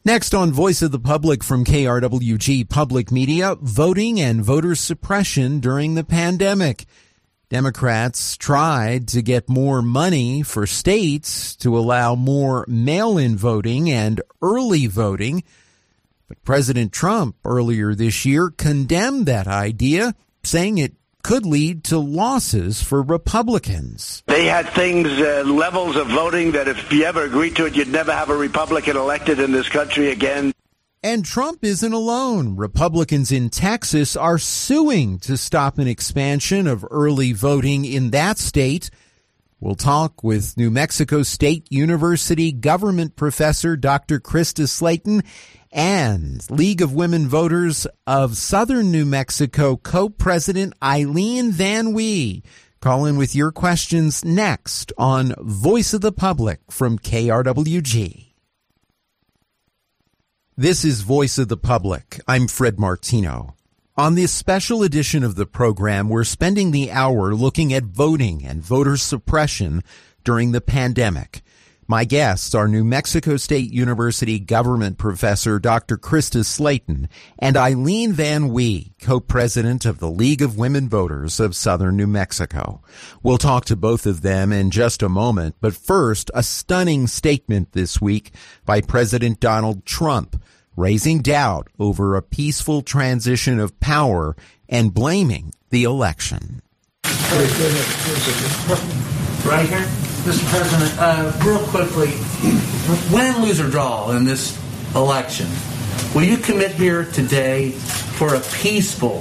Next on Voice of the Public from KRWG Public Media, voting and voter suppression during the pandemic. Democrats tried to get more money for states to allow more mail-in voting and early voting. But President Trump earlier this year condemned that idea, saying it could lead to losses for Republicans. They had things, levels of voting that if you ever agreed to it, you'd never have a Republican elected in this country again. And Trump isn't alone. Republicans in Texas are suing to stop an expansion of early voting in that state. We'll talk with New Mexico State University government professor Dr. Krista Slaton and League of Women Voters of Southern New Mexico co-president Eileen Van Wee. Call in with your questions next on Voice of the Public from KRWG. This is Voice of the Public. I'm Fred Martino. On this special edition of the program, we're spending the hour looking at voting and voter suppression during the pandemic. My guests are New Mexico State University government professor Dr. Krista Slaton and Eileen Van Wee, co-president of the League of Women Voters of Southern New Mexico. We'll talk to both of them in just a moment, but first, a stunning statement this week by President Donald Trump, raising doubt over a peaceful transition of power and blaming the election. Right here? Mr. President, real quickly, win, lose, or draw in this election, will you commit here today for a peaceful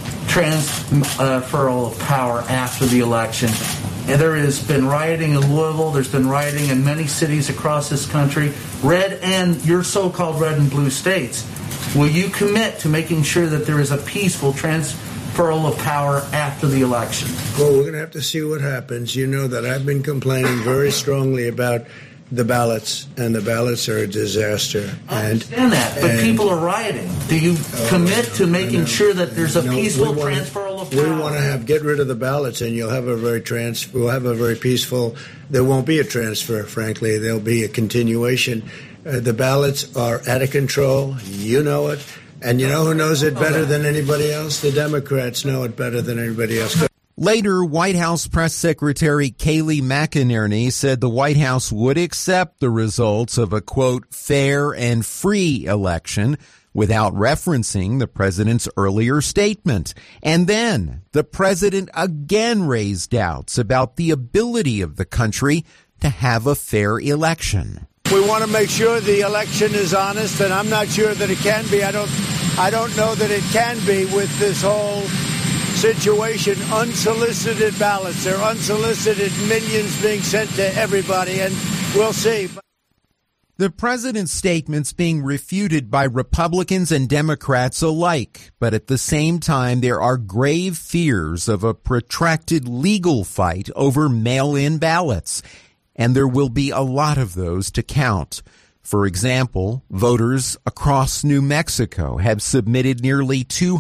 transferal of power after the election? And there has been rioting in Louisville. There's been rioting in many cities across this country, red and your so-called red and blue states. Will you commit to making sure that there is a peaceful transferal of power after the election? Well, we're going to have to see what happens. You know that I've been complaining very strongly about the ballots, and the ballots are a disaster. I understand that, but people are rioting. Do you commit to making sure that there's a peaceful transferal of power? We want to get rid of the ballots, and we'll have a very peaceful. There won't be a transfer, frankly. There'll be a continuation. The ballots are out of control. You know it. And you know who knows it better than anybody else? The Democrats know it better than anybody else. Later, White House Press Secretary Kayleigh McEnerney said the White House would accept the results of a, quote, fair and free election without referencing the president's earlier statement. And then the president again raised doubts about the ability of the country to have a fair election. We want to make sure the election is honest, and I'm not sure that it can be. I don't know that it can be with this whole situation. Unsolicited ballots. They're unsolicited millions being sent to everybody, and we'll see. The president's statements being refuted by Republicans and Democrats alike, but at the same time there are grave fears of a protracted legal fight over mail-in ballots, and there will be a lot of those to count. For example, voters across New Mexico have submitted nearly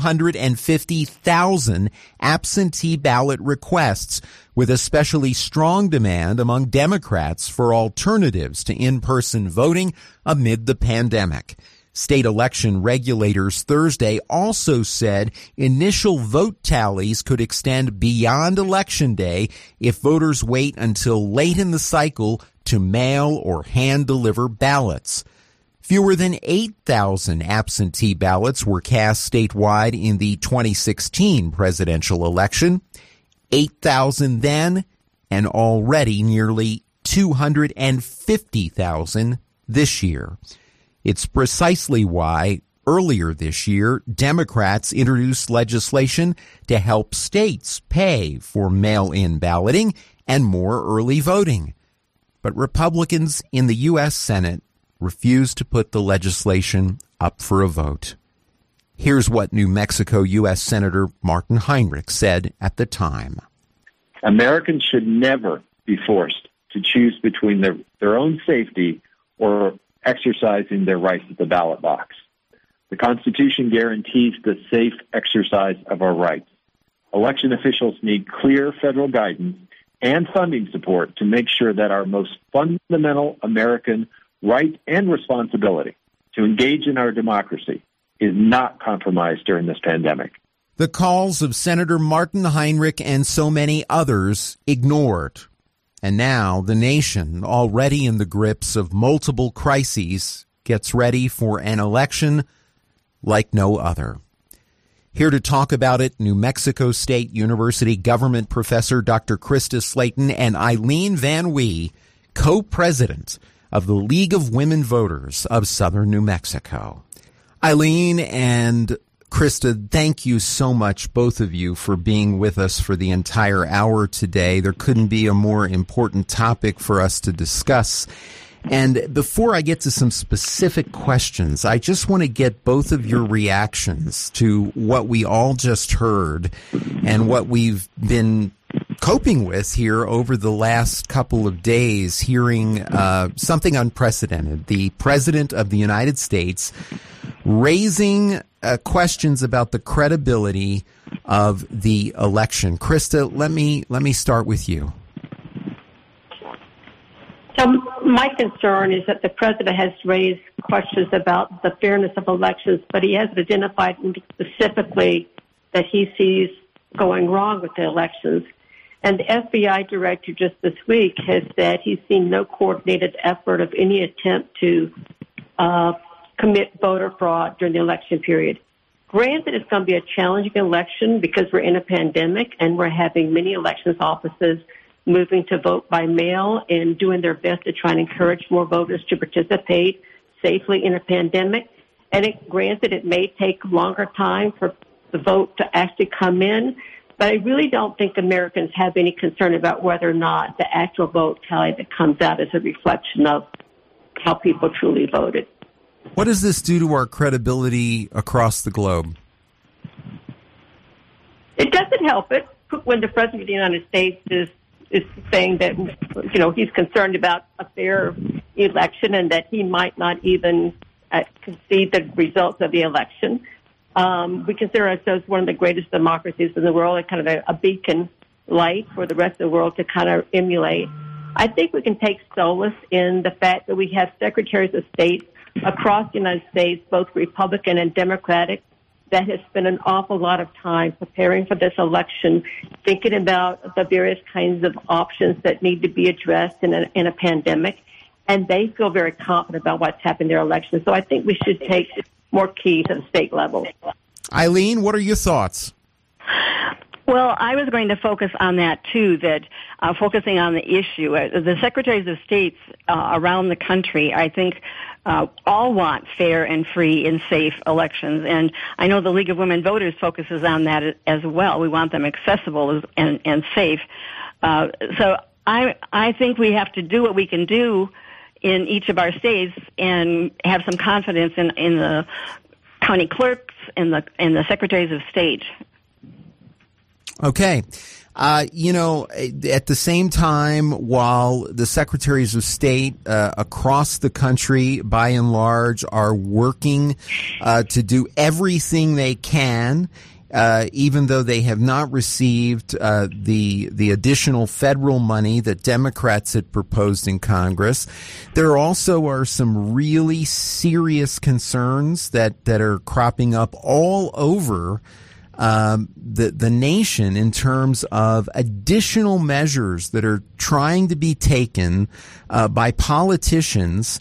250,000 absentee ballot requests, with especially strong demand among Democrats for alternatives to in-person voting amid the pandemic. State election regulators Thursday also said initial vote tallies could extend beyond Election Day if voters wait until late in the cycle to mail or hand-deliver ballots. Fewer than 8,000 absentee ballots were cast statewide in the 2016 presidential election. 8,000 then, and already nearly 250,000 this year. It's precisely why earlier this year, Democrats introduced legislation to help states pay for mail-in balloting and more early voting. But Republicans in the U.S. Senate refused to put the legislation up for a vote. Here's what New Mexico U.S. Senator Martin Heinrich said at the time. Americans should never be forced to choose between their own safety or exercising their rights at the ballot box. The Constitution guarantees the safe exercise of our rights. Election officials need clear federal guidance and funding support to make sure that our most fundamental American right and responsibility, to engage in our democracy is not compromised during this pandemic. The calls of Senator Martin Heinrich and so many others ignored. And now the nation, already in the grips of multiple crises, gets ready for an election like no other. Here to talk about it, New Mexico State University government professor Dr. Krista Slayton and Eileen Van Wee, co-president of the League of Women Voters of Southern New Mexico. Eileen and Krista, thank you so much, both of you, for being with us for the entire hour today. There couldn't be a more important topic for us to discuss. And before I get to some specific questions, I just want to get both of your reactions to what we all just heard and what we've been coping with here over the last couple of days, hearing something unprecedented. The President of the United States raising questions about the credibility of the election. Krista, let me start with you. So my concern is that the president has raised questions about the fairness of elections, but he hasn't identified specifically that he sees going wrong with the elections. And the FBI director just this week has said he's seen no coordinated effort of any attempt to commit voter fraud during the election period. Granted, it's going to be a challenging election because we're in a pandemic and we're having many elections offices moving to vote by mail and doing their best to try and encourage more voters to participate safely in a pandemic. And granted, it may take longer time for the vote to actually come in, but I really don't think Americans have any concern about whether or not the actual vote tally that comes out is a reflection of how people truly voted. What does this do to our credibility across the globe? It doesn't help it when the President of the United States is saying that, he's concerned about a fair election and that he might not even concede the results of the election. We consider ourselves one of the greatest democracies in the world, and kind of a beacon light for the rest of the world to kind of emulate. I think we can take solace in the fact that we have secretaries of state across the United States, both Republican and Democratic, that has spent an awful lot of time preparing for this election, thinking about the various kinds of options that need to be addressed in a pandemic, and they feel very confident about what's happened in their election. So I think we should take more key to the state level. Eileen, what are your thoughts? Well, I was going to focus on that, too, that focusing on the issue. The secretaries of states around the country, I think, all want fair and free and safe elections. And I know the League of Women Voters focuses on that as well. We want them accessible and safe. So I think we have to do what we can do in each of our states and have some confidence in the county clerks and the secretaries of state. Okay. At the same time, while the secretaries of state across the country, by and large, are working to do everything they can, even though they have not received the additional federal money that Democrats had proposed in Congress, there also are some really serious concerns that are cropping up all over the nation in terms of additional measures that are trying to be taken by politicians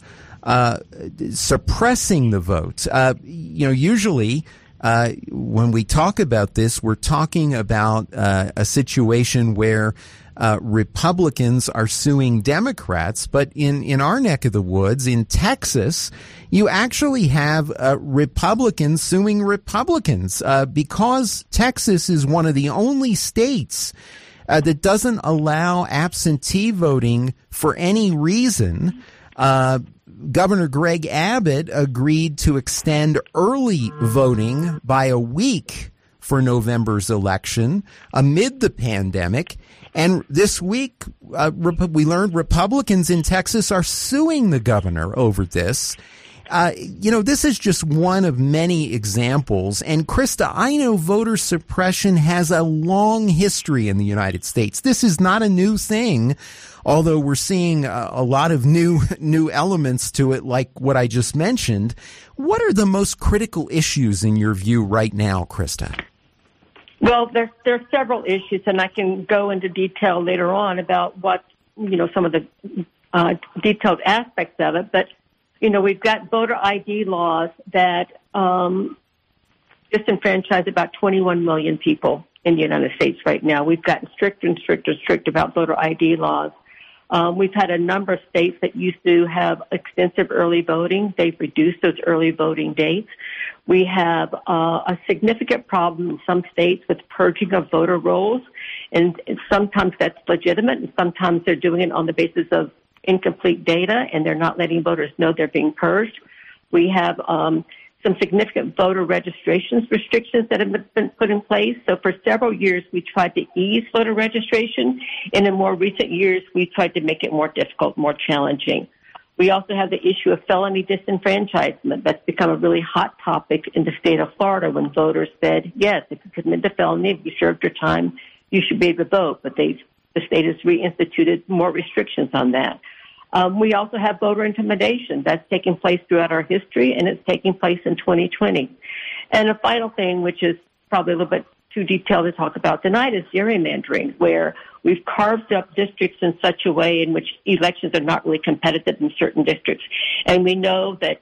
suppressing the vote. Usually when we talk about this, we're talking about a situation where Republicans are suing Democrats, but in our neck of the woods, in Texas, you actually have Republicans suing Republicans because Texas is one of the only states that doesn't allow absentee voting for any reason. Governor Greg Abbott agreed to extend early voting by a week for November's election amid the pandemic. And this week, we learned Republicans in Texas are suing the governor over this. This is just one of many examples. And Krista, I know voter suppression has a long history in the United States. This is not a new thing, although we're seeing a lot of new elements to it, like what I just mentioned. What are the most critical issues in your view right now, Krista? Well, there are several issues, and I can go into detail later on about what, some of the detailed aspects of it. But, we've got voter ID laws that disenfranchise about 21 million people in the United States right now. We've gotten stricter and stricter and stricter about voter ID laws. We've had a number of states that used to have extensive early voting. They've reduced those early voting dates. We have a significant problem in some states with purging of voter rolls, and sometimes that's legitimate, and sometimes they're doing it on the basis of incomplete data, and they're not letting voters know they're being purged. We have some significant voter registrations restrictions that have been put in place. So for several years, we tried to ease voter registration, and in more recent years, we tried to make it more difficult, more challenging. We also have the issue of felony disenfranchisement. That's become a really hot topic in the state of Florida when voters said, yes, if you commit a felony, if you served your time, you should be able to vote. But the state has reinstituted more restrictions on that. We also have voter intimidation. That's taking place throughout our history, and it's taking place in 2020. And a final thing, which is probably a little bit too detailed to talk about tonight, is gerrymandering, where we've carved up districts in such a way in which elections are not really competitive in certain districts. And we know that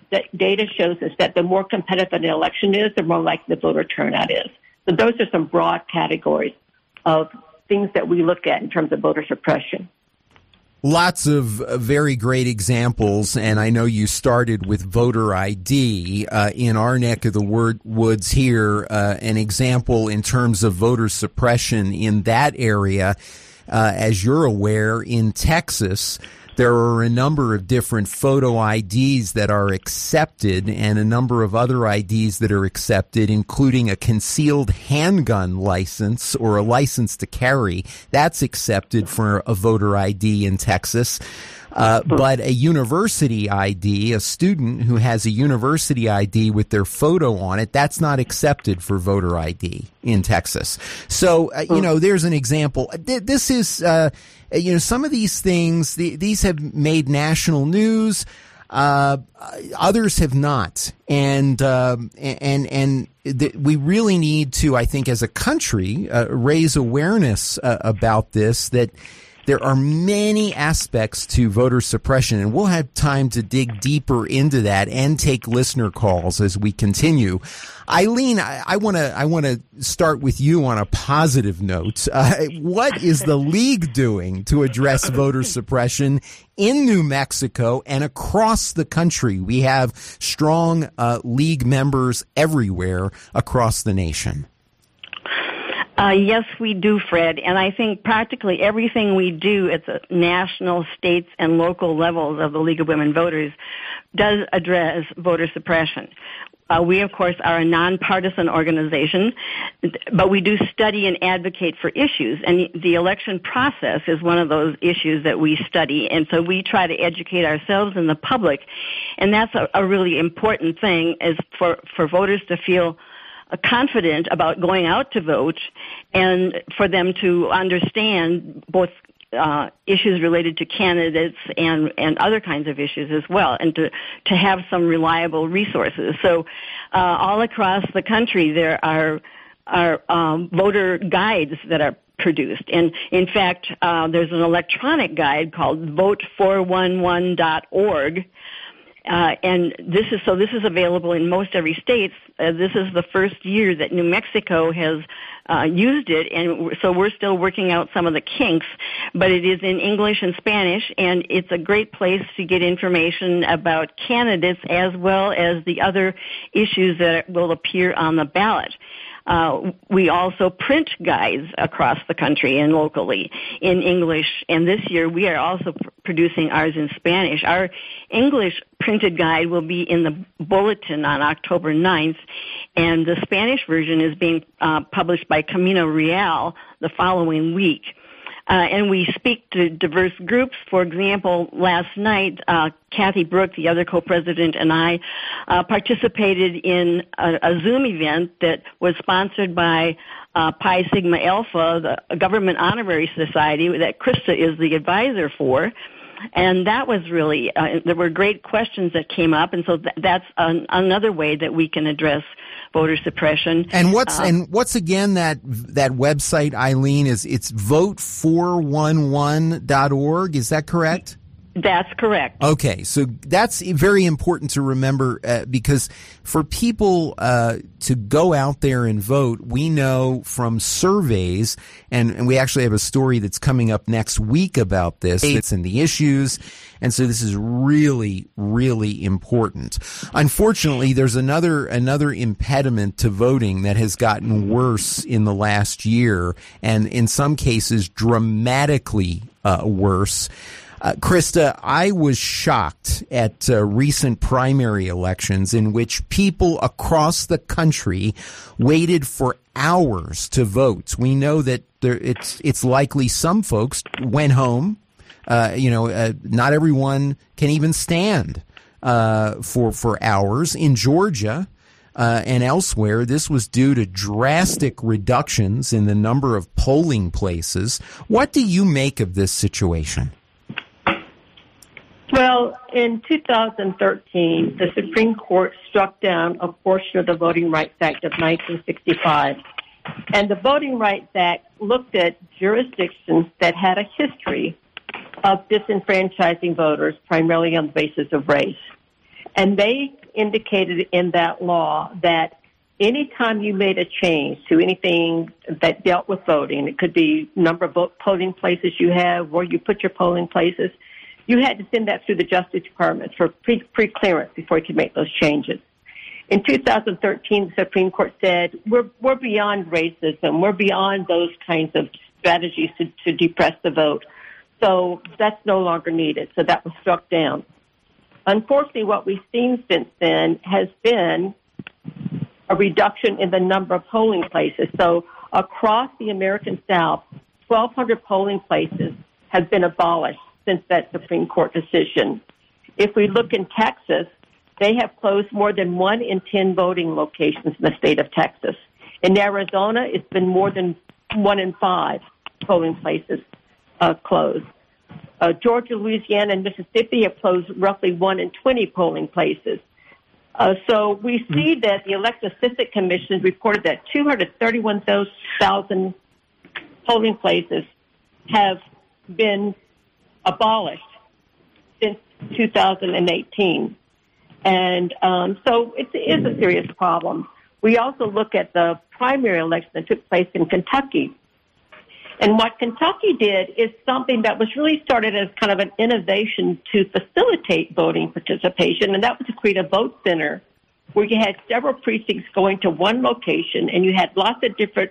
data shows us that the more competitive an election is, the more likely the voter turnout is. So those are some broad categories of things that we look at in terms of voter suppression. Lots of very great examples, and I know you started with voter ID. In our neck of the woods here, an example in terms of voter suppression in that area, as you're aware, in Texas, there are a number of different photo IDs that are accepted and a number of other IDs that are accepted, including a concealed handgun license or a license to carry. That's accepted for a voter ID in Texas. But a university ID, a student who has a university ID with their photo on it, that's not accepted for voter ID in Texas. So, there's an example. This is, some of these things, these have made national news. Others have not. And we really need to, I think, as a country, raise awareness about this, that there are many aspects to voter suppression, and we'll have time to dig deeper into that and take listener calls as we continue. Eileen, I want to start with you on a positive note. What is the League doing to address voter suppression in New Mexico and across the country? We have strong League members everywhere across the nation. Yes, we do, Fred. And I think practically everything we do at the national, states, and local levels of the League of Women Voters does address voter suppression. We, of course, are a nonpartisan organization, but we do study and advocate for issues. And the election process is one of those issues that we study. And so we try to educate ourselves and the public. And that's a really important thing, is for voters to feel confident about going out to vote, and for them to understand both issues related to candidates and other kinds of issues as well, and to have some reliable resources. So all across the country there are voter guides that are produced. And in fact, there's an electronic guide called vote411.org. And this is available in most every state. This is the first year that New Mexico has used it, and so we're still working out some of the kinks, but it is in English and Spanish, and it's a great place to get information about candidates as well as the other issues that will appear on the ballot. We also print guides across the country and locally in English, and this year we are also producing ours in Spanish. Our English printed guide will be in the bulletin on October 9th, and the Spanish version is being published by Camino Real the following week. and we speak to diverse groups. For example, last night, Kathy Brooke, the other co-president, and I participated in a Zoom event that was sponsored by Pi Sigma Alpha, the Government Honorary Society that Krista is the advisor for. And that was really, there were great questions that came up, and so that's another way that we can address voter suppression. And what's again that website, Eileen? It's vote411.org, is that correct? That's correct. Okay, so that's very important to remember because for people to go out there and vote, we know from surveys, and we actually have a story that's coming up next week about this, it's in the issues, and so this is really, really important. Unfortunately, there's another impediment to voting that has gotten worse in the last year, and in some cases dramatically worse. Krista, I was shocked at recent primary elections in which people across the country waited for hours to vote. We know that it's likely some folks went home. Not everyone can even stand for hours. In Georgia and elsewhere, this was due to drastic reductions in the number of polling places. What do you make of this situation? Well, in 2013, the Supreme Court struck down a portion of the Voting Rights Act of 1965. And the Voting Rights Act looked at jurisdictions that had a history of disenfranchising voters, primarily on the basis of race. And they indicated in that law that any time you made a change to anything that dealt with voting, it could be number of polling places you have, where you put your polling places, you had to send that through the Justice Department for pre-clearance before you could make those changes. In 2013, the Supreme Court said, we're beyond racism. We're beyond those kinds of strategies to depress the vote. So that's no longer needed. So that was struck down. Unfortunately, what we've seen since then has been a reduction in the number of polling places. So across the American South, 1,200 polling places have been abolished since that Supreme Court decision. If we look in Texas, they have closed more than 1 in 10 voting locations in the state of Texas. In Arizona, it's been more than 1 in 5 polling places closed. Georgia, Louisiana, and Mississippi have closed roughly 1 in 20 polling places. So we see that the Election Statistics Commission reported that 231,000 polling places have been abolished since 2018. And so it is a serious problem. We also look at the primary election that took place in Kentucky. And what Kentucky did is something that was really started as kind of an innovation to facilitate voting participation, and that was to create a vote center where you had several precincts going to one location, and you had lots of different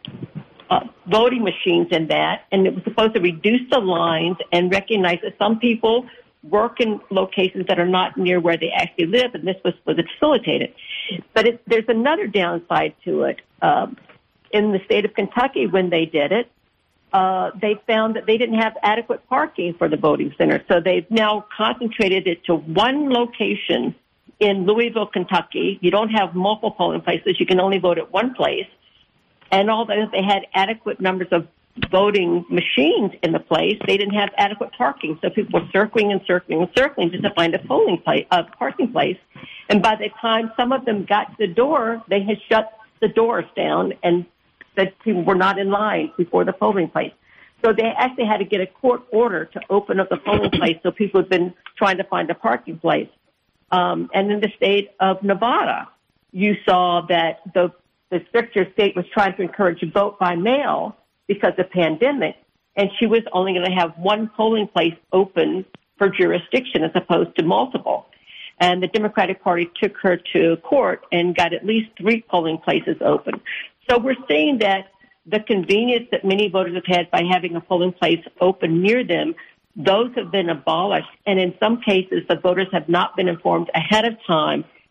voting machines in that, and it was supposed to reduce the lines and recognize that some people work in locations that are not near where they actually live, and this was supposed to facilitate it. But there's another downside to it. In the state of Kentucky, when they did it, they found that they didn't have adequate parking for the voting center, so they've now concentrated it to one location in Louisville, Kentucky. You don't have multiple polling places. You can only vote at one place. And although they had adequate numbers of voting machines in the place, they didn't have adequate parking. So people were circling and circling and circling just to find a parking place. And by the time some of them got to the door, they had shut the doors down and said people were not in line before the polling place. So they actually had to get a court order to open up the polling place, so people had been trying to find a parking place. And in the state of Nevada, you saw that the Secretary of State was trying to encourage vote by mail because of the pandemic, and she was only going to have one polling place open per jurisdiction as opposed to multiple. And the Democratic Party took her to court and got at least 3 polling places open. So we're seeing that the convenience that many voters have had by having a polling place open near them, those have been abolished. And in some cases, the voters have not been informed ahead of time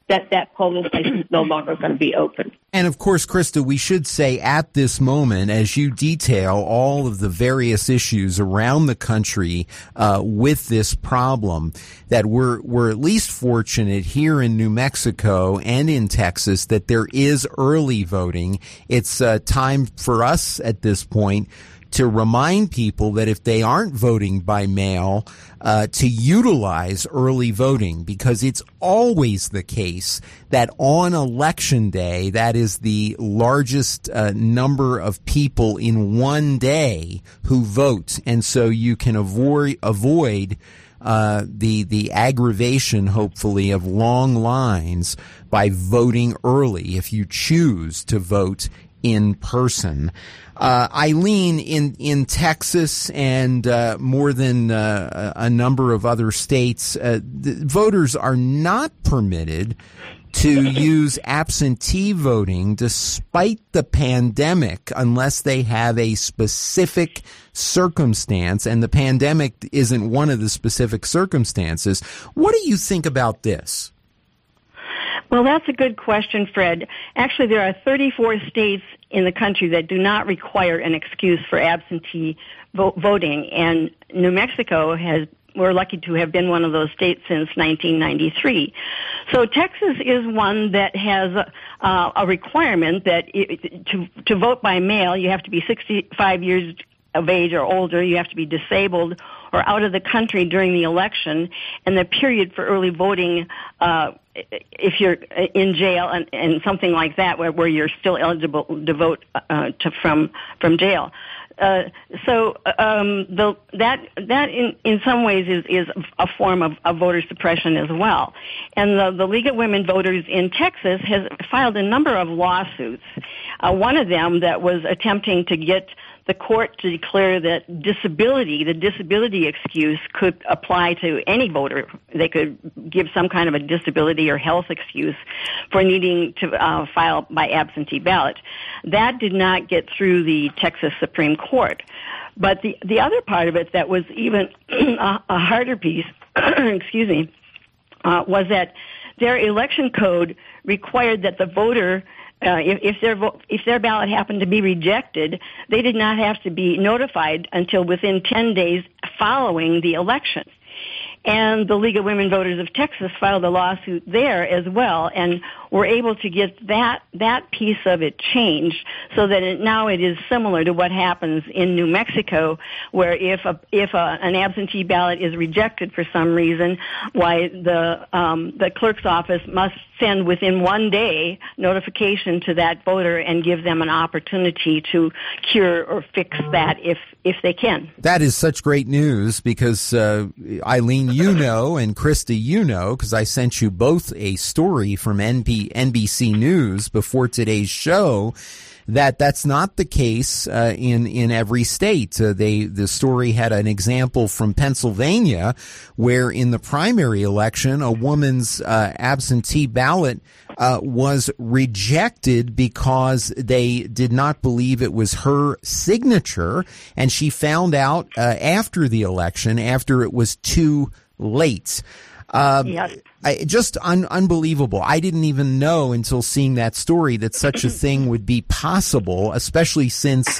that polling place is no longer going to be open. And of course, Krista, we should say at this moment, as you detail all of the various issues around the country with this problem, that we're at least fortunate here in New Mexico and in Texas that there is early voting. It's time for us at this point to remind people that if they aren't voting by mail, to utilize early voting, because it's always the case that on election day, that is the largest number of people in one day who vote. And so you can avoid the aggravation, hopefully, of long lines by voting early if you choose to vote in person. Eileen, in Texas and more than a number of other states, voters are not permitted to use absentee voting despite the pandemic unless they have a specific circumstance, and the pandemic isn't one of the specific circumstances. What do you think about this? Well, that's a good question, Fred. Actually, there are 34 states in the country that do not require an excuse for absentee voting, and New Mexico we're lucky to have been one of those states since 1993. So Texas is one that has a requirement that to vote by mail, you have to be 65 years of age or older, you have to be disabled or out of the country during the election, and the period for early voting, if you're in jail and something like that, where you're still eligible to vote from jail. That in some ways is a form of voter suppression as well. And the League of Women Voters in Texas has filed a number of lawsuits. One of them that was attempting to get the court to declare that the disability excuse could apply to any voter. They could give some kind of a disability or health excuse for needing to file by absentee ballot. That did not get through the Texas Supreme Court. But the other part of it that was even a harder piece, was that their election code required that the voter, if their ballot happened to be rejected, they did not have to be notified until within 10 days following the election. And the League of Women Voters of Texas filed a lawsuit there as well, and were able to get that piece of it changed so that now it is similar to what happens in New Mexico, where if an absentee ballot is rejected for some reason, why the clerk's office must send within 1 day notification to that voter and give them an opportunity to cure or fix that if they can. That is such great news because, Eileen, you know, and Krista, you know, because I sent you both a story from NBC News before today's show, that's not the case in every state. The story had an example from Pennsylvania where in the primary election a woman's absentee ballot was rejected because they did not believe it was her signature, and she found out after the election, after it was too late. Yes. Just unbelievable. I didn't even know until seeing that story that such a thing would be possible, especially since,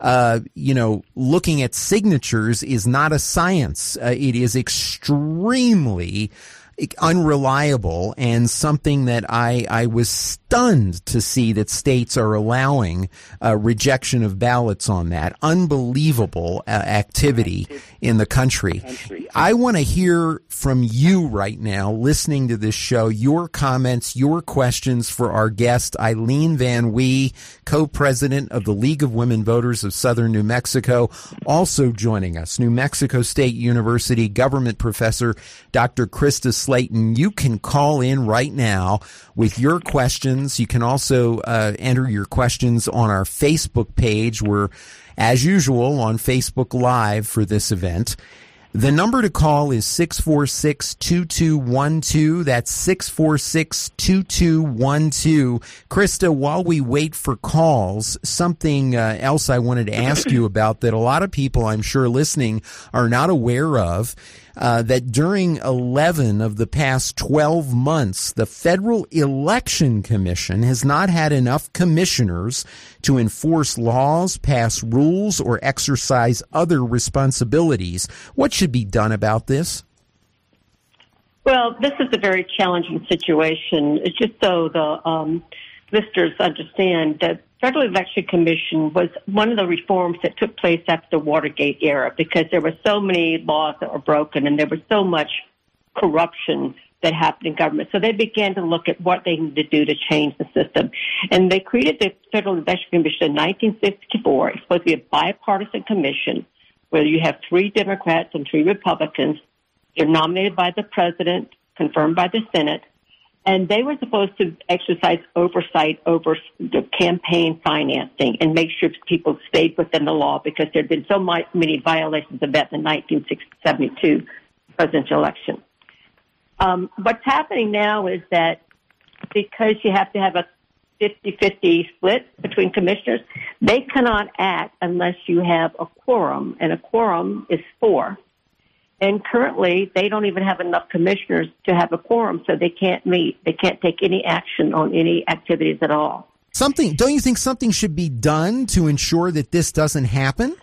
looking at signatures is not a science. It is extremely unreliable and something that I was stunned to see that states are allowing rejection of ballots on that. Unbelievable activity in the country. I want to hear from you right now, listening to this show, your comments, your questions for our guest, Eileen Van Wee, co-president of the League of Women Voters of Southern New Mexico. Also joining us, New Mexico State University government professor, Dr. Krista Slayton. You can call in right now with your questions. You can also enter your questions on our Facebook page. We're, as usual, on Facebook Live for this event. The number to call is 646-2212. That's 646-2212. Krista, while we wait for calls, something else I wanted to ask you about that a lot of people, I'm sure, listening are not aware of. that during 11 of the past 12 months, the Federal Election Commission has not had enough commissioners to enforce laws, pass rules, or exercise other responsibilities. What should be done about this? Well, this is a very challenging situation. It's just so the listeners understand that Federal Election Commission was one of the reforms that took place after the Watergate era because there were so many laws that were broken and there was so much corruption that happened in government. So they began to look at what they needed to do to change the system. And they created the Federal Election Commission in 1964. It's supposed to be a bipartisan commission where you have 3 Democrats and 3 Republicans. They're nominated by the president, confirmed by the Senate. And they were supposed to exercise oversight over the campaign financing and make sure people stayed within the law because there had been so many violations of that in the 1972 presidential election. What's happening now is that because you have to have a 50-50 split between commissioners, they cannot act unless you have a quorum, and a quorum is 4. And currently, they don't even have enough commissioners to have a quorum, so they can't meet. They can't take any action on any activities at all. Don't you think something should be done to ensure that this doesn't happen?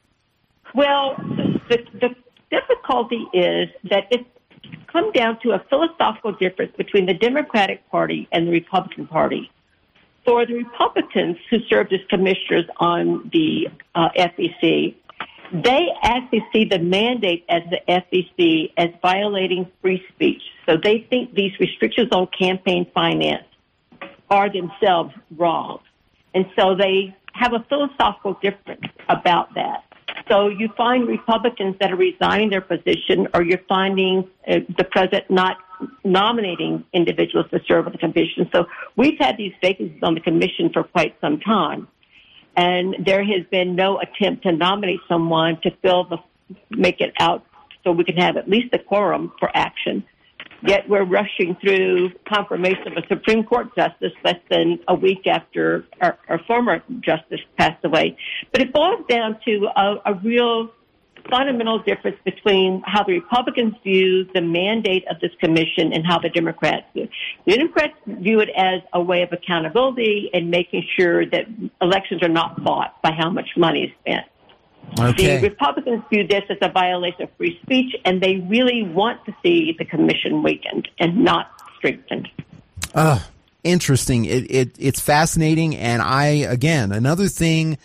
Well, the difficulty is that it's come down to a philosophical difference between the Democratic Party and the Republican Party. For the Republicans who served as commissioners on the FEC, they actually see the mandate as the FEC as violating free speech. So they think these restrictions on campaign finance are themselves wrong. And so they have a philosophical difference about that. So you find Republicans that are resigning their position, or you're finding the president not nominating individuals to serve on the commission. So we've had these vacancies on the commission for quite some time. And there has been no attempt to nominate someone to make it out so we can have at least a quorum for action. Yet we're rushing through confirmation of a Supreme Court justice less than a week after our former justice passed away. But it boils down to a real fundamental difference between how the Republicans view the mandate of this commission and how the Democrats do. The Democrats view it as a way of accountability and making sure that elections are not bought by how much money is spent. Okay. The Republicans view this as a violation of free speech, and they really want to see the commission weakened and not strengthened. Interesting. It's fascinating, and another thing.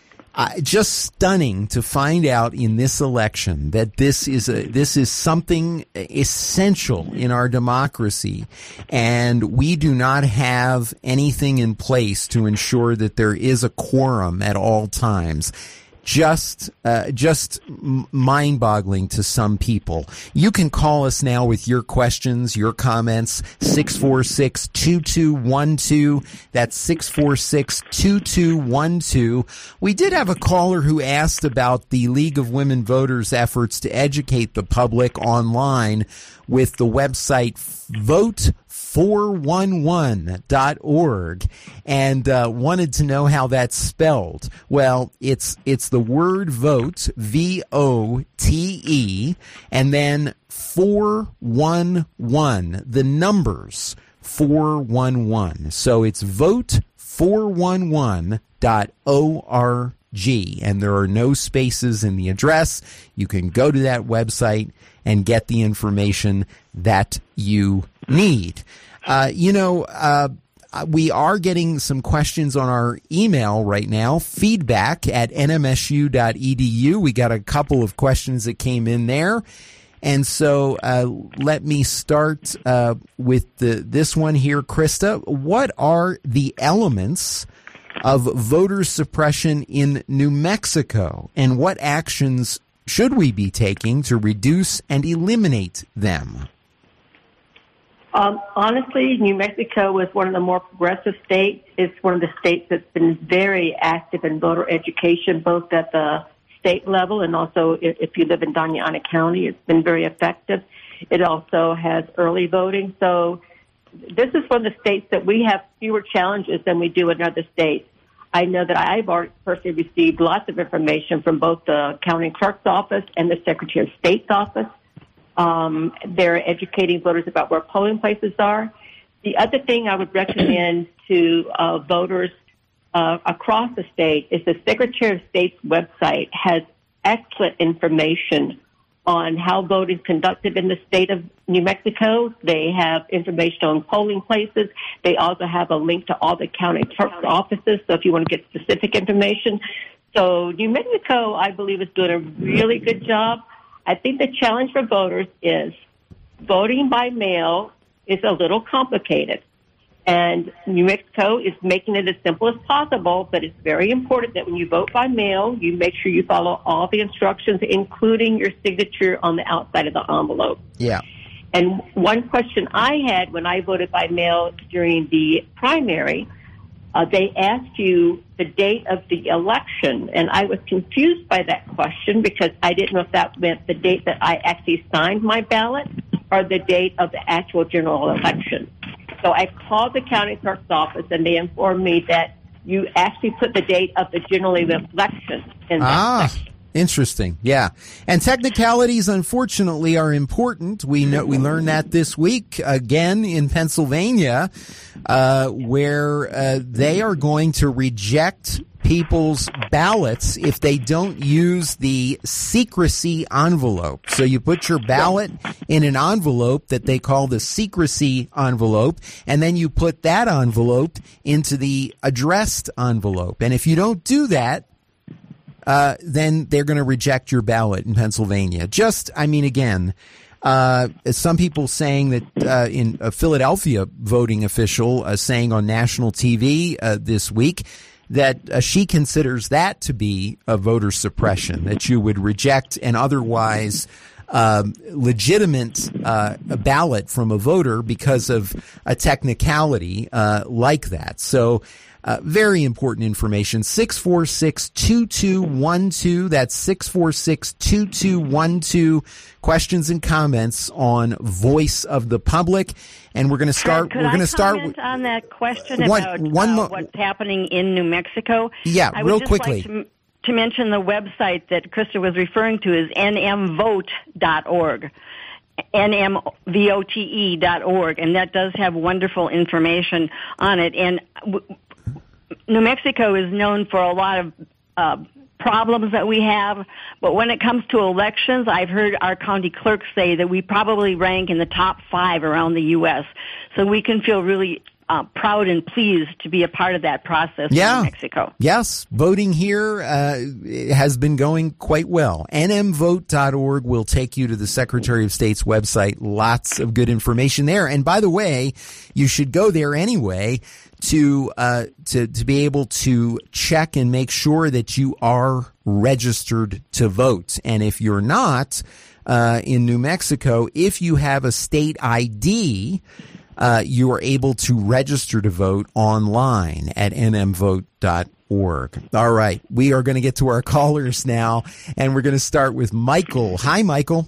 Just stunning to find out in this election that this is something essential in our democracy, and we do not have anything in place to ensure that there is a quorum at all times. Just mind-boggling to some people. You can call us now with your questions, your comments, 646-2212. That's 646-2212. We did have a caller who asked about the League of Women Voters' efforts to educate the public online with the website vote411.org and wanted to know how that's spelled. Well, it's the word vote, V-O-T-E, and then 411, the numbers 411. So it's vote411.org, and there are no spaces in the address. You can go to that website and get the information that you need. We are getting some questions on our email right now, feedback@nmsu.edu. We got a couple of questions that came in there. And so let me start with this one here, Krista. What are the elements of voter suppression in New Mexico, and what actions should we be taking to reduce and eliminate them? Honestly, New Mexico is one of the more progressive states. It's one of the states that's been very active in voter education, both at the state level and also if you live in Doña Ana County, it's been very effective. It also has early voting. So this is one of the states that we have fewer challenges than we do in other states. I know that I've already personally received lots of information from both the county clerk's office and the Secretary of State's office They're educating voters about where polling places are. The other thing I would recommend to voters across the state is the Secretary of State's website has excellent information on how voting is conducted in the state of New Mexico. They have information on polling places. They also have a link to all the county clerk's offices, so if you want to get specific information. So New Mexico, I believe, is doing a really good job. I think the challenge for voters is voting by mail is a little complicated. And New Mexico is making it as simple as possible, but it's very important that when you vote by mail, you make sure you follow all the instructions, including your signature on the outside of the envelope. Yeah. And one question I had when I voted by mail during the primary, they asked you the date of the election, and I was confused by that question because I didn't know if that meant the date that I actually signed my ballot or the date of the actual general election. So I called the county clerk's office, and they informed me that you actually put the date of the general election in that section. Interesting. Yeah. And technicalities, unfortunately, are important. We learned that this week again in Pennsylvania, where they are going to reject people's ballots if they don't use the secrecy envelope. So you put your ballot in an envelope that they call the secrecy envelope, and then you put that envelope into the addressed envelope. And if you don't do that, then they're going to reject your ballot in Pennsylvania. Again, some people saying that in a Philadelphia voting official saying on national TV this week that she considers that to be a voter suppression, that you would reject an otherwise legitimate ballot from a voter because of a technicality like that. So very important information. 646-2212. That's 646-2212. Questions and comments on Voice of the Public. And we're going to start. Could I comment on that question about what's happening in New Mexico? Yeah, real quickly. Like to mention the website that Krista was referring to is nmvote.org. nmvote.org, and that does have wonderful information on it. And New Mexico is known for a lot of problems that we have, but when it comes to elections, I've heard our county clerk say that we probably rank in the top 5 around the U.S., so we can feel really proud and pleased to be a part of that process in New Mexico. Yes, voting here has been going quite well. nmvote.org will take you to the Secretary of State's website. Lots of good information there. And by the way, you should go there anyway to be able to check and make sure that you are registered to vote. And if you're not in New Mexico, if you have a state ID, you are able to register to vote online at nmvote.org. All right. We are going to get to our callers now, and we're going to start with Michael. Hi, Michael.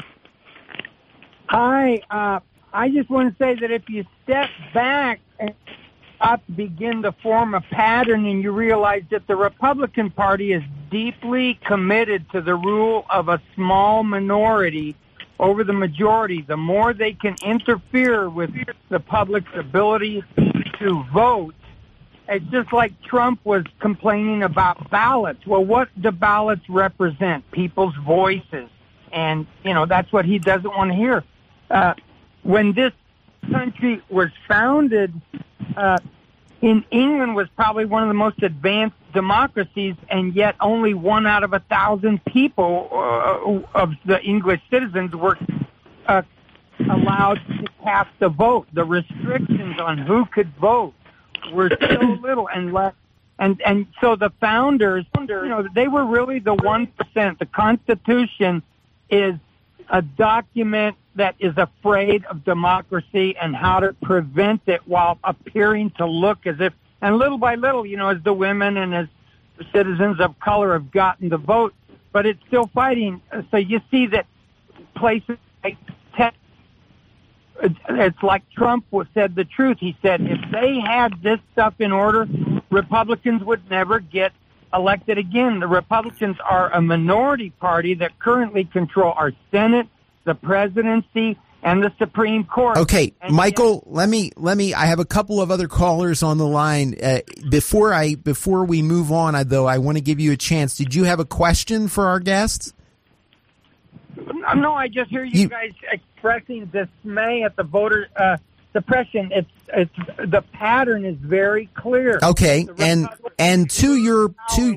Hi. I just want to say that if you step back and begin to form a pattern and you realize that the Republican Party is deeply committed to the rule of a small minority over the majority, the more they can interfere with the public's ability to vote. It's just like Trump was complaining about ballots. Well, what do ballots represent? People's voices. And, that's what he doesn't want to hear. When this country was founded, in England was probably one of the most advanced democracies, and yet only 1 out of 1,000 people of the English citizens were allowed to cast a vote. The restrictions on who could vote were so little and less. And so the founders, they were really the 1%. The Constitution is a document that is afraid of democracy and how to prevent it while appearing to look as if, and little by little, as the women and as the citizens of color have gotten the vote, but it's still fighting. So you see that places like Texas, it's like Trump said the truth. He said if they had this stuff in order, Republicans would never get elected again. The Republicans are a minority party that currently control our Senate, the presidency and the Supreme Court. Okay, and Michael, let me, I have a couple of other callers on the line. Before we move on, I want to give you a chance. Did you have a question for our guests? No, I just hear you guys expressing dismay at the voter suppression. It's the pattern is very clear. Okay, and to your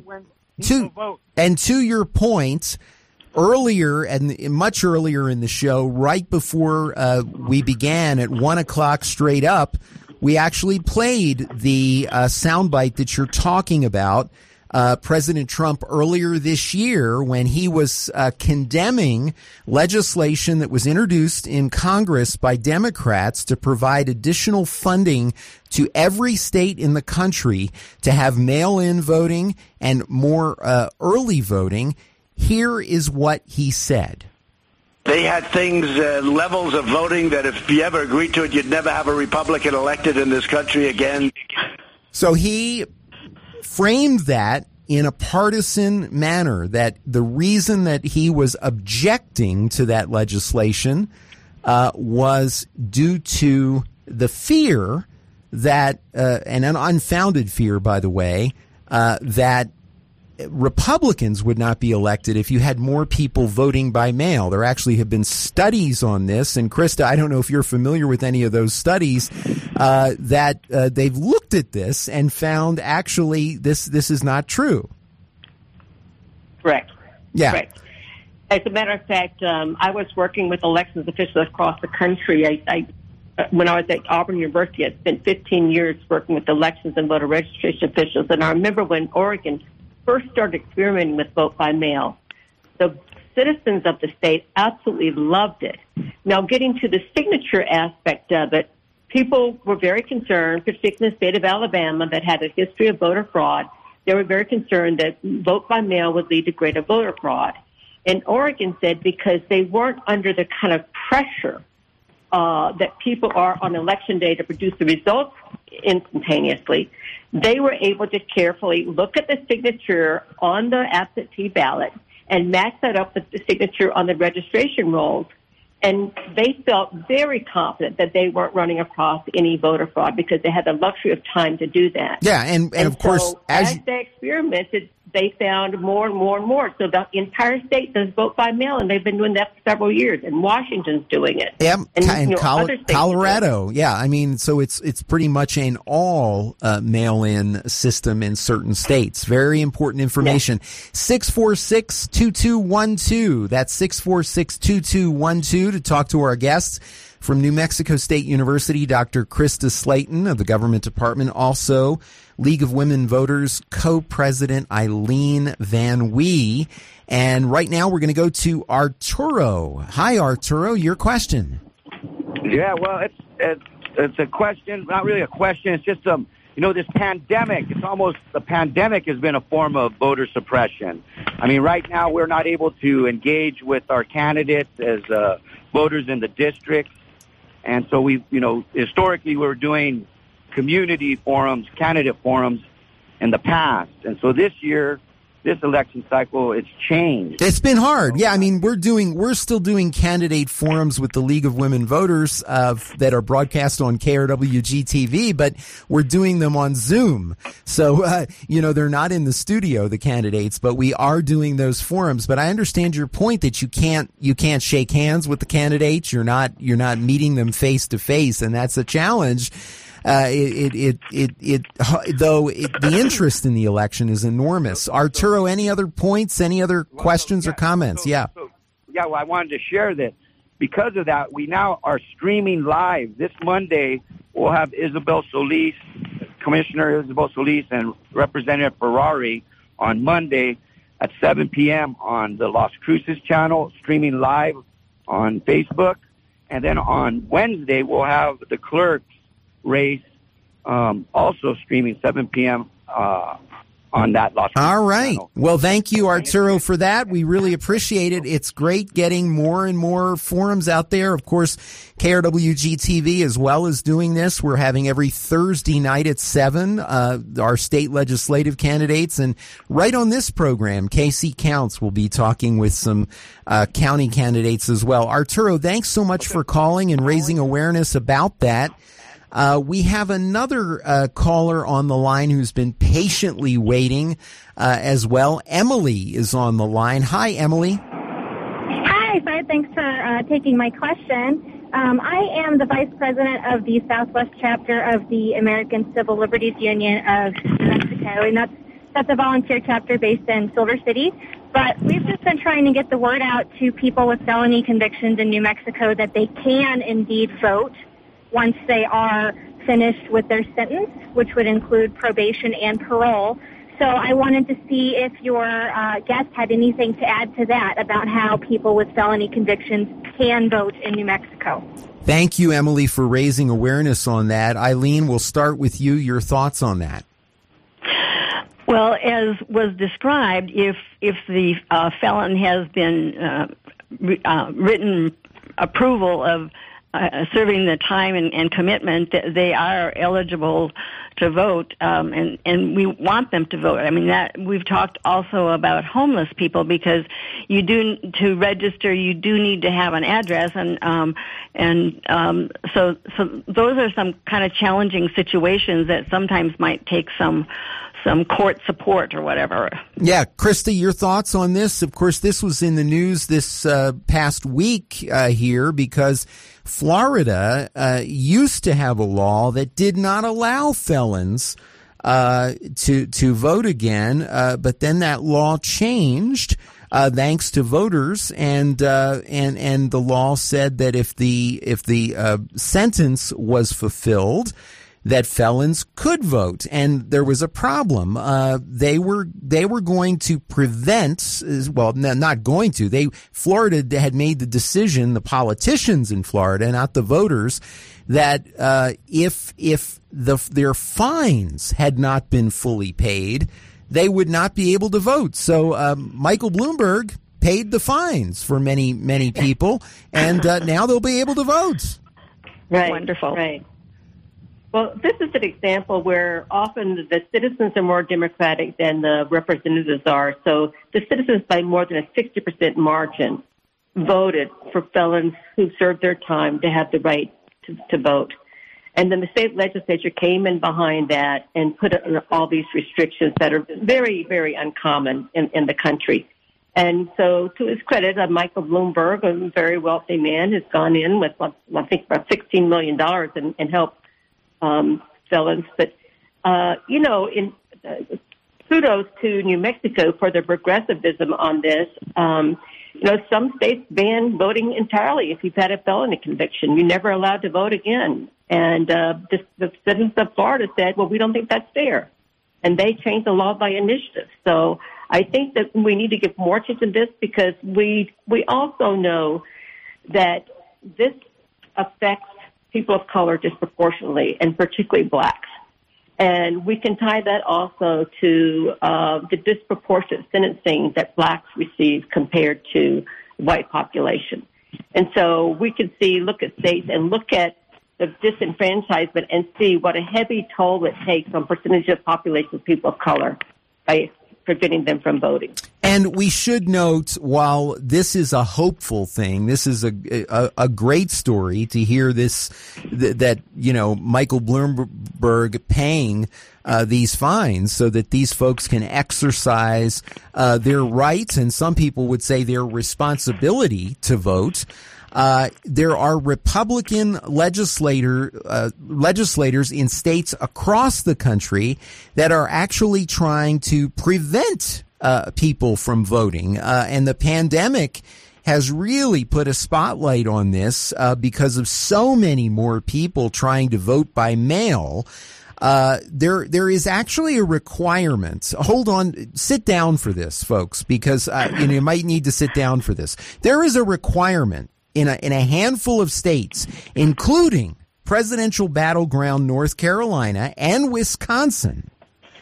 point, earlier and much earlier in the show, right before we began at 1:00 straight up, we actually played the soundbite that you're talking about. President Trump earlier this year when he was condemning legislation that was introduced in Congress by Democrats to provide additional funding to every state in the country to have mail-in voting and more early voting. Here is what he said. They had things, levels of voting that if you ever agreed to it, you'd never have a Republican elected in this country again. So he framed that in a partisan manner, that the reason that he was objecting to that legislation was due to the fear that, and an unfounded fear, by the way, that Republicans would not be elected if you had more people voting by mail. There actually have been studies on this, and Krista, I don't know if you're familiar with any of those studies, that they've looked at this and found actually this is not true. Correct. Yeah. Correct. As a matter of fact, I was working with elections officials across the country. When I was at Auburn University, I spent 15 years working with elections and voter registration officials, and I remember when Oregon first started experimenting with vote by mail, the citizens of the state absolutely loved it. Now, getting to the signature aspect of it, people were very concerned, particularly in the state of Alabama that had a history of voter fraud. They were very concerned that vote by mail would lead to greater voter fraud. And Oregon said because they weren't under the kind of pressure that people are on election day to produce the results instantaneously, they were able to carefully look at the signature on the absentee ballot and match that up with the signature on the registration rolls. And they felt very confident that they weren't running across any voter fraud because they had the luxury of time to do that. Yeah, and of course, as they experimented, they found more and more and more. So the entire state does vote by mail, and they've been doing that for several years. And Washington's doing it. Yeah, and Colorado. Yeah, I mean, so it's pretty much an all mail-in system in certain states. Very important information. 646-2212. That's 646-2212 to talk to our guests. From New Mexico State University, Dr. Krista Slayton of the Government Department. Also, League of Women Voters co-president Eileen Van Wee. And right now we're going to go to Arturo. Hi, Arturo. Your question. Yeah, well, it's a question, not really a question. It's just this pandemic. It's almost the pandemic has been a form of voter suppression. I mean, right now we're not able to engage with our candidates as voters in the districts. And so historically we were doing community forums, candidate forums in the past. And so this year, this election cycle, it's changed. It's been hard. Yeah, I mean, we're still doing candidate forums with the League of Women Voters that are broadcast on KRWG-TV, but we're doing them on Zoom. So, they're not in the studio, the candidates, but we are doing those forums. But I understand your point that you can't shake hands with the candidates. You're not meeting them face to face, and that's a challenge. The interest in the election is enormous. Arturo, any other points, any other questions or comments? Well, I wanted to share that because of that, we now are streaming live. This Monday, we'll have Commissioner Isabel Solis and Representative Ferrari on Monday at 7 p.m. on the Las Cruces channel, streaming live on Facebook. And then on Wednesday, we'll have the clerks race also streaming 7 p.m. on that Las Vegas All right. channel. Well, thank you, Arturo, for that. We really appreciate it. It's great getting more and more forums out there. Of course, KRWG-TV as well as doing this. We're having every Thursday night at 7, our state legislative candidates. And right on this program, KC Counts will be talking with some county candidates as well. Arturo, thanks so much for calling and raising awareness about that. We have another caller on the line who's been patiently waiting as well. Emily is on the line. Hi, Emily. Hi, Fred. Thanks for taking my question. I am the vice president of the Southwest chapter of the American Civil Liberties Union of New Mexico, and that's a volunteer chapter based in Silver City. But we've just been trying to get the word out to people with felony convictions in New Mexico that they can indeed vote once they are finished with their sentence, which would include probation and parole. So I wanted to see if your guest had anything to add to that about how people with felony convictions can vote in New Mexico. Thank you, Emily, for raising awareness on that. Eileen, we'll start with you. Your thoughts on that? Well, as was described, if the felon has been written approval of serving the time and commitment, they are eligible to vote, and we want them to vote. I mean, that we've talked also about homeless people, because to register you do need to have an address, so those are some kind of challenging situations that sometimes might take some court support or whatever. Yeah, Krista, your thoughts on this? Of course, this was in the news this past week here, because Florida used to have a law that did not allow felons to vote again, but then that law changed thanks to voters, and the law said that if the sentence was fulfilled, that felons could vote, and there was a problem. They were going to prevent, well, not going to. Florida had made the decision, the politicians in Florida, not the voters, that if their fines had not been fully paid, they would not be able to vote. So Michael Bloomberg paid the fines for many people, and now they'll be able to vote. Right. Wonderful. Right. Well, this is an example where often the citizens are more democratic than the representatives are. So the citizens, by more than a 60% margin, voted for felons who served their time to have the right to vote. And then the state legislature came in behind that and put all these restrictions that are very, very uncommon in the country. And so, to his credit, Michael Bloomberg, a very wealthy man, has gone in with, I think, about $16 million and helped felons, but kudos to New Mexico for their progressivism on this. Some states ban voting entirely if you've had a felony conviction. You're never allowed to vote again. And the citizens of Florida said, well, we don't think that's fair. And they changed the law by initiative. So I think that we need to give more attention to this, because we also know that this affects people of color disproportionately, and particularly blacks. And we can tie that also to the disproportionate sentencing that blacks receive compared to white population. And so we can look at states and look at the disenfranchisement and see what a heavy toll it takes on percentage of population of people of color by preventing them from voting. And we should note, while this is a hopeful thing, this is a great story to hear this, that Michael Bloomberg paying these fines so that these folks can exercise their rights, and some people would say their responsibility to vote. There are Republican legislators in states across the country that are actually trying to prevent people from voting. And the pandemic has really put a spotlight on this because of so many more people trying to vote by mail. There is actually a requirement. Hold on, sit down for this, folks, because you might need to sit down for this. There is a requirement in a handful of states, including presidential battleground North Carolina and Wisconsin,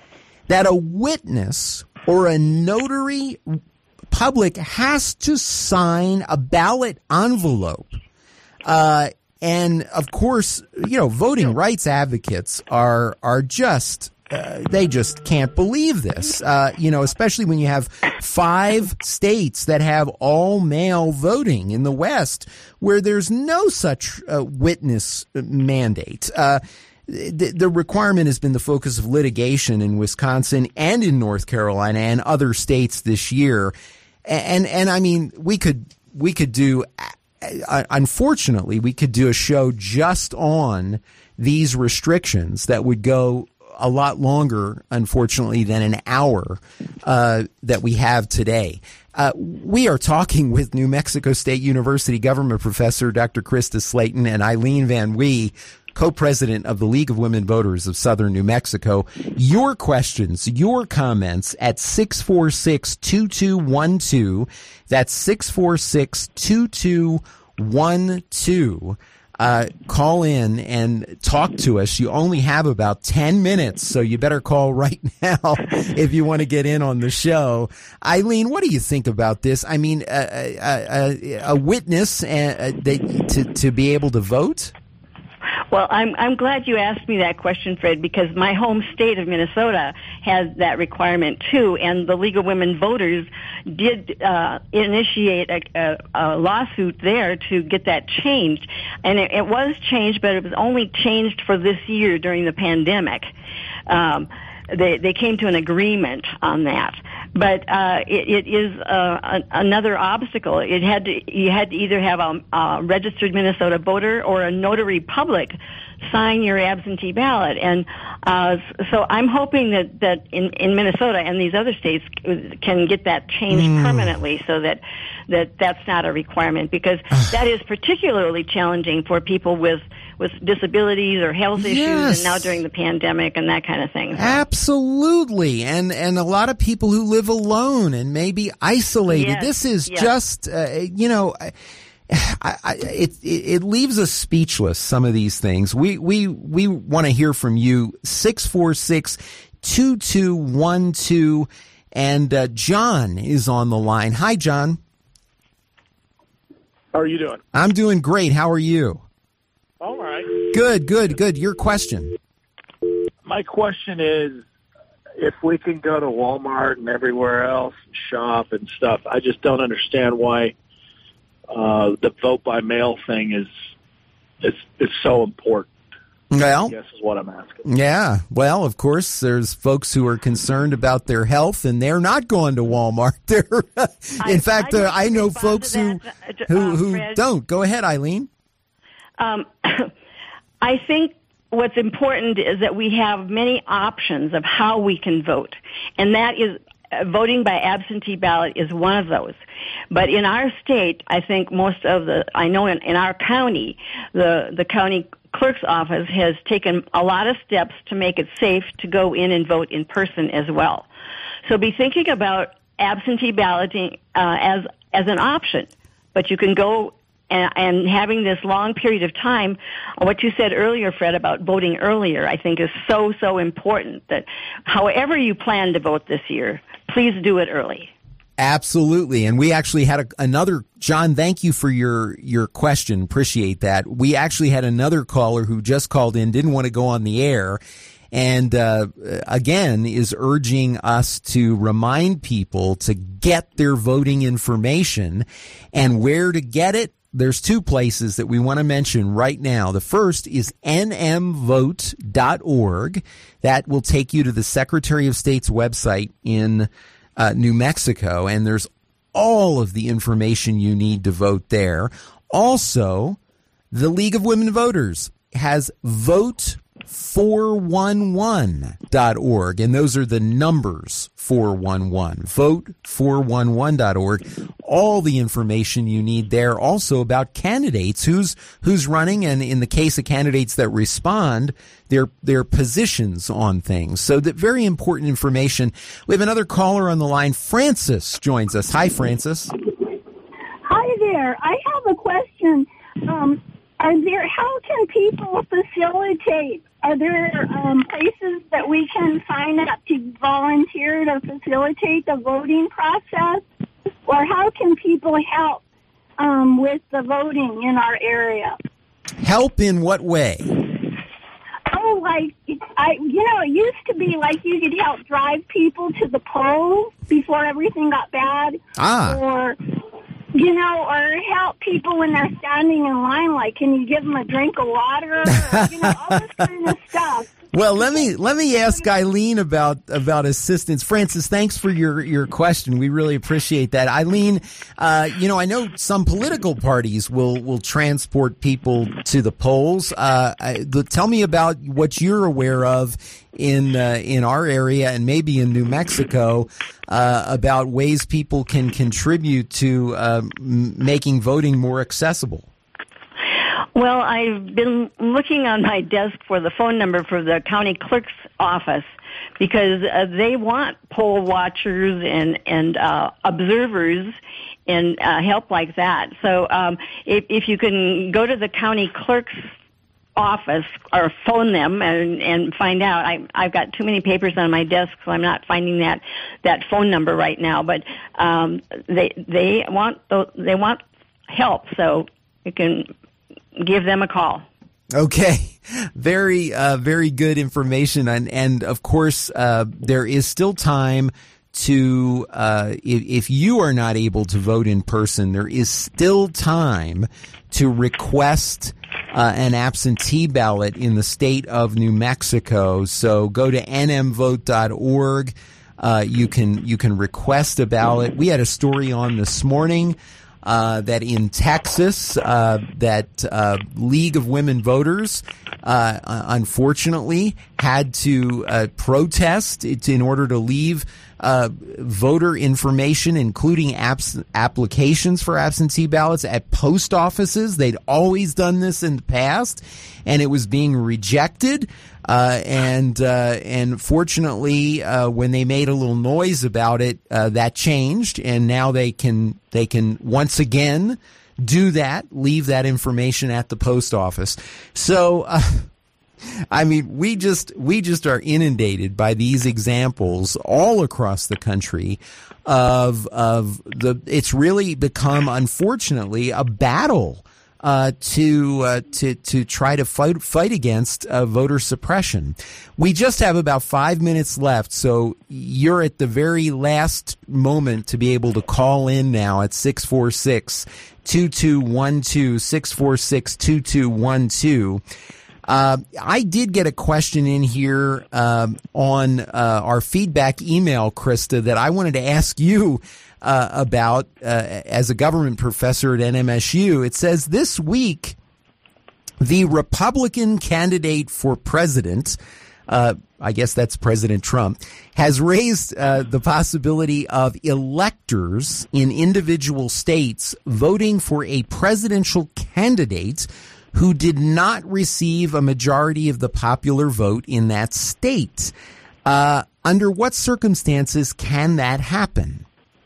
that a witness or a notary public has to sign a ballot envelope. And of course, voting rights advocates are just, they just can't believe this, especially when you have 5 states that have all mail voting in the West where there's no such witness mandate. The requirement has been the focus of litigation in Wisconsin and in North Carolina and other states this year. And I mean, we could do, unfortunately, we could do a show just on these restrictions that would go a lot longer, unfortunately, than an hour that we have today. We are talking with New Mexico State University government professor Dr. Krista Slayton and Eileen Van Wee, co-president of the League of Women Voters of Southern New Mexico. Your questions, your comments at 646-2212. That's 646-2212. Call in and talk to us. You only have about 10 minutes, so you better call right now if you want to get in on the show. Eileen, what do you think about this? I mean, a witness to be able to vote? Well, I'm glad you asked me that question, Fred, because my home state of Minnesota has that requirement too, and the League of Women Voters did initiate a lawsuit there to get that changed. And it was changed, but it was only changed for this year during the pandemic. They came to an agreement on that. But it is another obstacle. You had to either have a registered Minnesota voter or a notary public sign your absentee ballot. And so I'm hoping that in Minnesota and these other states can get that changed permanently so that's not a requirement, because that is particularly challenging for people with disabilities or health issues, and now during the pandemic and that kind of thing. Absolutely. And a lot of people who live alone and maybe isolated. Yes. This is just, it leaves us speechless, some of these things. We want to hear from you. 646-2212. And John is on the line. Hi, John. How are you doing? I'm doing great. How are you? All right. Good. Your question. My question is, if we can go to Walmart and everywhere else and shop and stuff, I just don't understand why the vote by mail thing is so important. Well, I guess is what I'm asking. Yeah. Well, of course, there's folks who are concerned about their health, and they're not going to Walmart. In fact, I know folks who don't. Go ahead, Eileen. I think what's important is that we have many options of how we can vote, and that is voting by absentee ballot is one of those. But in our state, I think I know in our county, the county clerk's office has taken a lot of steps to make it safe to go in and vote in person as well. So be thinking about absentee balloting as an option, but you can go and having this long period of time. What you said earlier, Fred, about voting earlier, I think is so important, that however you plan to vote this year, please do it early. Absolutely. And we actually had another, John, thank you for your question. Appreciate that. We actually had another caller who just called in, didn't want to go on the air, and again is urging us to remind people to get their voting information. And where to get it, there's 2 places that we want to mention right now. The first is nmvote.org. That will take you to the Secretary of State's website in New Mexico, and there's all of the information you need to vote there. Also, the League of Women Voters has vote411.org, and those are the numbers 411. Vote411.org. All the information you need there. Also about candidates, who's running, and in the case of candidates that respond, their positions on things. So that very important information. We have another caller on the line. Francis joins us. Hi, Francis. Hi there. I have a question. How can people facilitate Are there places that we can sign up to volunteer to facilitate the voting process? Or how can people help with the voting in our area? Help in what way? Oh, like, it used to be like you could help drive people to the polls before everything got bad. Or, or help people when they're standing in line, like, can you give them a drink of water? Or, all this kind of stuff. Well, let me ask Eileen about assistance. Francis, thanks for your question. We really appreciate that. Eileen, I know some political parties will transport people to the polls. Tell me about what you're aware of in our area and maybe in New Mexico about ways people can contribute to making voting more accessible. Well, I've been looking on my desk for the phone number for the county clerk's office because they want poll watchers and observers and help like that. So if you can go to the county clerk's office or phone them and find out. I've got too many papers on my desk, so I'm not finding that phone number right now. But they want help, so you can give them a call. Okay. Very good information. And of course, there is still time to, if you are not able to vote in person, there is still time to request an absentee ballot in the state of New Mexico. So go to nmvote.org. You can request a ballot. We had a story on this morning that in Texas, that League of Women Voters, unfortunately, had to protest in order to leave voter information, including applications for absentee ballots, at post offices. They'd always done this in the past, and it was being rejected. And fortunately, when they made a little noise about it, that changed, and now they can once again do that, leave that information at the post office. So, I mean, we just are inundated by these examples all across the country it's really become, unfortunately, a battle to try to fight against voter suppression. We just have about 5 minutes left, so you're at the very last moment to be able to call in now at 646-2212, 646-2212. I did get a question in here on our feedback email, Krista, that I wanted to ask you about as a government professor at NMSU. It says this week, the Republican candidate for president, I guess that's President Trump, has raised the possibility of electors in individual states voting for a presidential candidate who did not receive a majority of the popular vote in that state. Under what circumstances can that happen?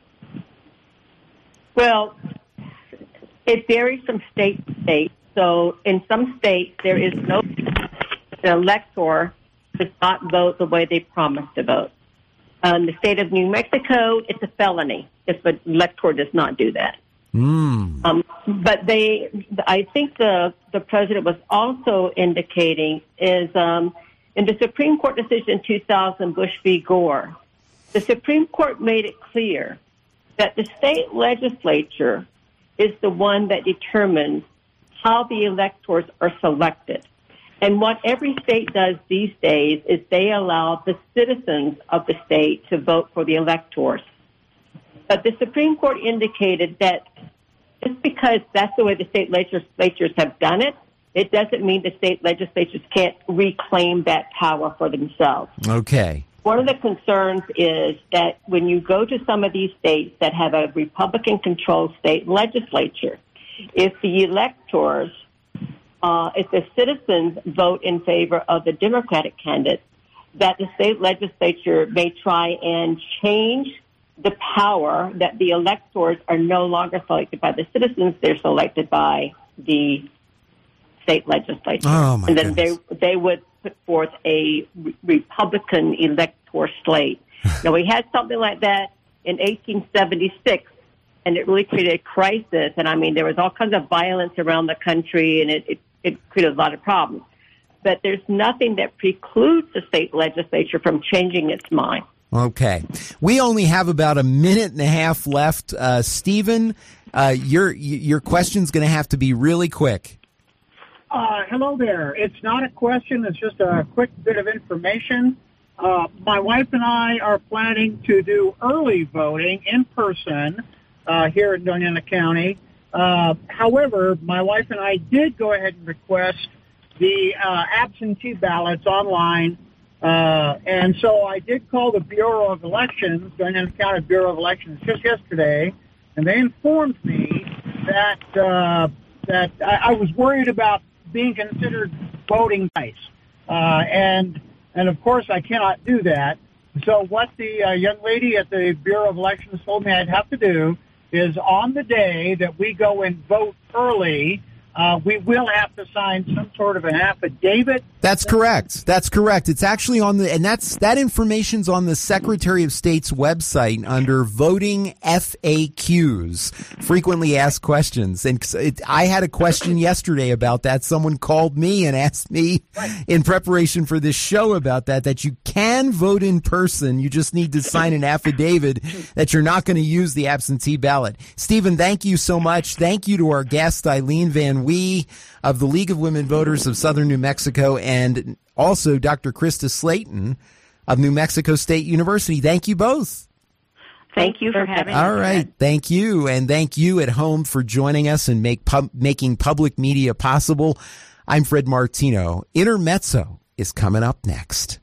Well, it varies from state to state. So in some states, there is the elector does not vote the way they promised to vote. In the state of New Mexico, it's a felony if the elector does not do that. But I think the president was also indicating is in the Supreme Court decision in 2000, Bush v. Gore, the Supreme Court made it clear that the state legislature is the one that determines how the electors are selected. And what every state does these days is they allow the citizens of the state to vote for the electors. But the Supreme Court indicated that just because that's the way the state legislatures have done it, it doesn't mean the state legislatures can't reclaim that power for themselves. Okay. One of the concerns is that when you go to some of these states that have a Republican-controlled state legislature, if the electors, if the citizens vote in favor of the Democratic candidate, that the state legislature may try and change the power that the electors are no longer selected by the citizens, they're selected by the state legislature. Oh, my goodness. They would put forth a Republican elector slate. Now, we had something like that in 1876, and it really created a crisis. And, I mean, there was all kinds of violence around the country, and it created a lot of problems. But there's nothing that precludes the state legislature from changing its mind. Okay. We only have about a minute and a half left. Stephen, your question's going to have to be really quick. Hello there. It's not a question. It's just a quick bit of information. My wife and I are planning to do early voting in person here in Doña Ana County. However, my wife and I did go ahead and request the absentee ballots online. And so I did call the Bureau of Elections, Doña Ana County Bureau of Elections, just yesterday, and they informed me that I was worried about being considered voting twice. And of course I cannot do that. So what the young lady at the Bureau of Elections told me I'd have to do is on the day that we go and vote early, we will have to sign some sort of an affidavit. That's correct. That's correct. It's actually on that information's on the Secretary of State's website under voting FAQs, frequently asked questions. And I had a question yesterday about that. Someone called me and asked me in preparation for this show about that you can vote in person. You just need to sign an affidavit that you're not going to use the absentee ballot. Stephen, thank you so much. Thank you to our guest, Eileen Van Wee of the League of Women Voters of Southern New Mexico, and also Dr. Krista Slayton of New Mexico State University. Thank you both. Thank you for having me. All right. Thank you. And thank you at home for joining us and making public media possible. I'm Fred Martino. Intermezzo is coming up next.